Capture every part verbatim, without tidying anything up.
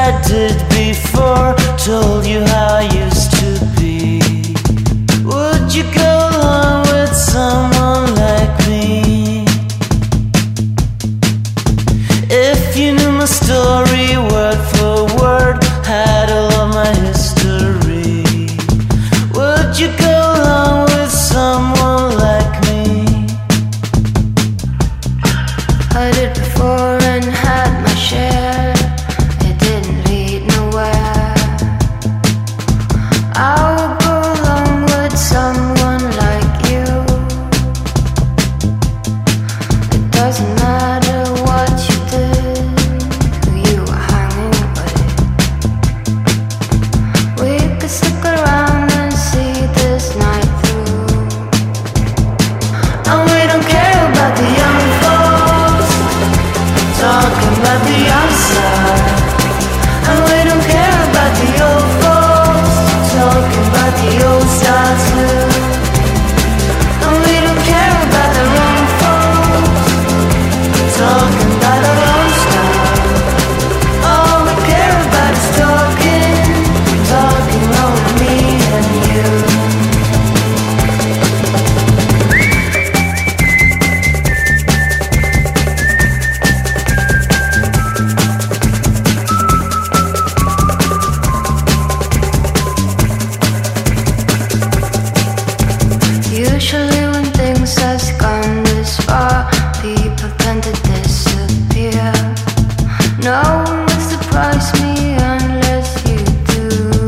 I did before, told you how I used to be. Would you go along with someone like me? If you knew my story word for word, had all of my history, would you go along with someone like me? I did before and had my share. It didn't lead nowhere. I would go along with someone like you. It doesn't matter what you did, who you were hanging with. We could stick around and see this night through. And we don't care about the young folks talking about the outside. And we don't care about the old folks talking about the old style too. And we don't care about the wrong folks talking about our own style. All we care about is talking, talking over me and you. Usually when things has gone this far, people tend to disappear. No one will surprise me unless you do.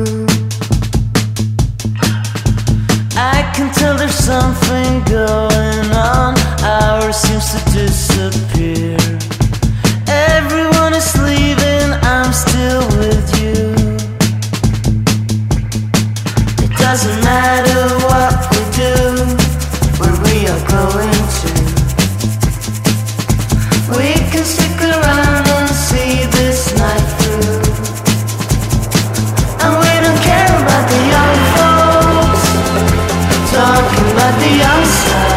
I can tell there's something going on. Ours seems to disappear. Everyone is leaving, I'm still with you. It doesn't matter what we do, where we are going to. We can stick around and see this night through. And we don't care about the young folks talking about the outside.